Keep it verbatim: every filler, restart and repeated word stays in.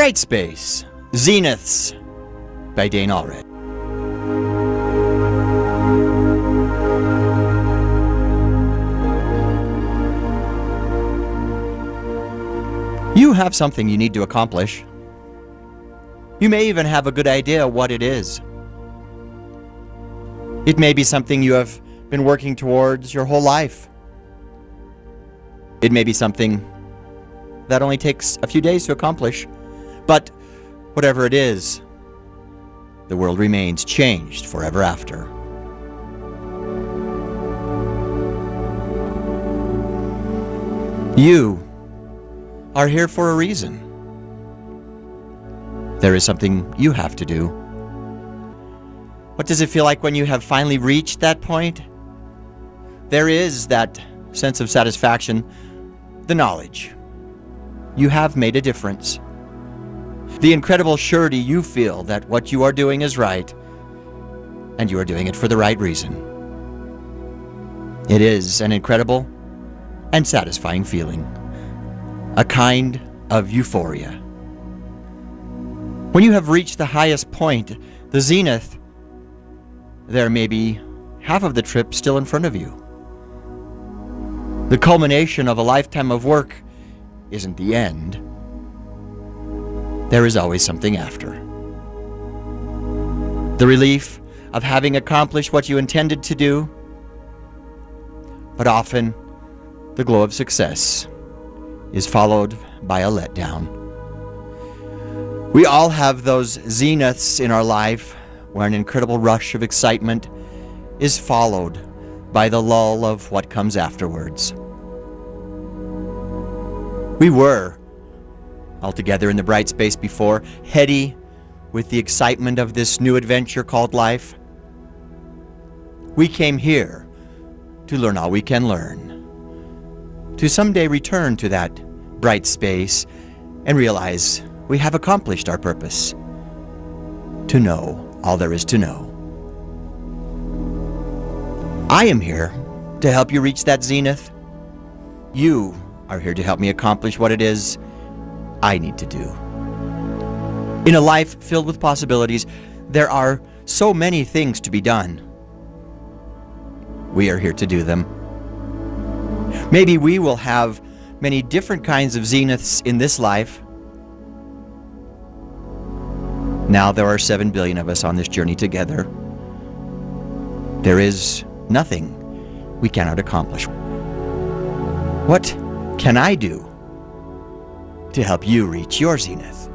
Bright Space, Zeniths by Dane Allred. You have something you need to accomplish. You may even have a good idea what it is. It may be something you have been working towards your whole life. It may be something that only takes a few days to accomplish. But whatever it is, the world remains changed forever after. You are here for a reason. There is something you have to do. What does it feel like when you have finally reached that point? There is that sense of satisfaction, the knowledge you have made a difference. The incredible surety you feel that what you are doing is right, and you are doing it for the right reason. It is an incredible and satisfying feeling, a kind of euphoria. When you have reached the highest point, the zenith, there may be half of the trip still in front of you. The culmination of a lifetime of work isn't the end. There is always something after. The relief of having accomplished what you intended to do, but often the glow of success is followed by a letdown. We all have those zeniths in our life where an incredible rush of excitement is followed by the lull of what comes afterwards. We were all together in the bright space before, heady with the excitement of this new adventure called life. We came here to learn all we can learn, to someday return to that bright space and realize we have accomplished our purpose, to know all there is to know. I am here to help you reach that zenith. You are here to help me accomplish what it is I need to do. In a life filled with possibilities, there are so many things to be done. We are here to do them. Maybe we will have many different kinds of zeniths in this life. Now there are seven billion of us on this journey together. There is nothing we cannot accomplish. What can I do to help you reach your zenith?